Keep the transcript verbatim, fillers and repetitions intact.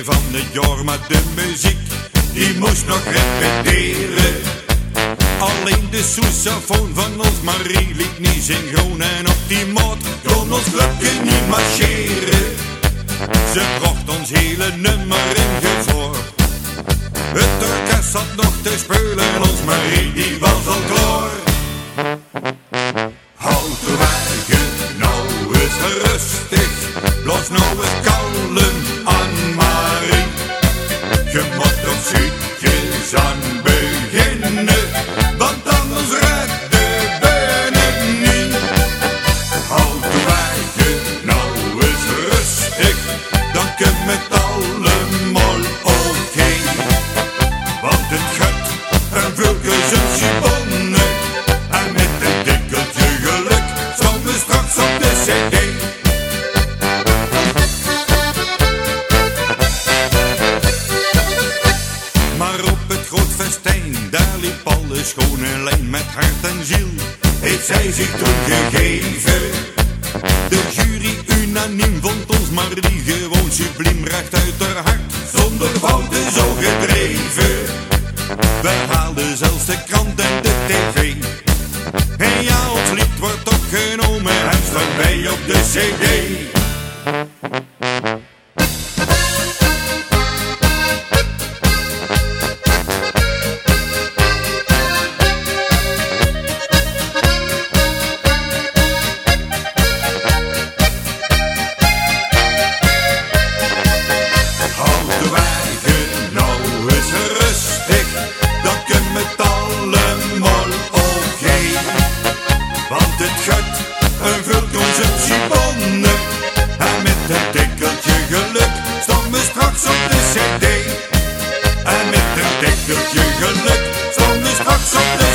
van het jaar, maar de muziek die moest nog repeteren. Alleen de sousaphone van ons Marie liet niet synchroon en op die maat kon ons lukken niet marcheren. Ze bracht ons hele nummer in gevaar. Het orkest zat nog te spelen en ons Marie die was al klaar. Houd de wagen nou eens rustig, blaas nou eens kalm aan Marie. Je moet toch zoetjes aan beginnen, want anders redden we het niet. Houd de wagen nou eens rustig, dan kunnen we het allemaal oké. Want het gaat een vulkusje bonnen en met een tikkeltje geluk staan we straks op de cd. Maar op het groot festijn, daar liep alles schoon en lijn met hart en ziel. Heeft zij zich toen gegeven. De jury unaniem vond ons Marie gewoon subliem, recht uit haar hart, zonder fouten zo gedreven. We haalden zelfs de krant en de tv. En ja, ons lied wordt opgenomen en staat bij op de cd. Want het gaat een vulconsumptie bonnen en met een tikkeltje geluk staan we straks op de cd. En met een tikkeltje geluk staan we straks op de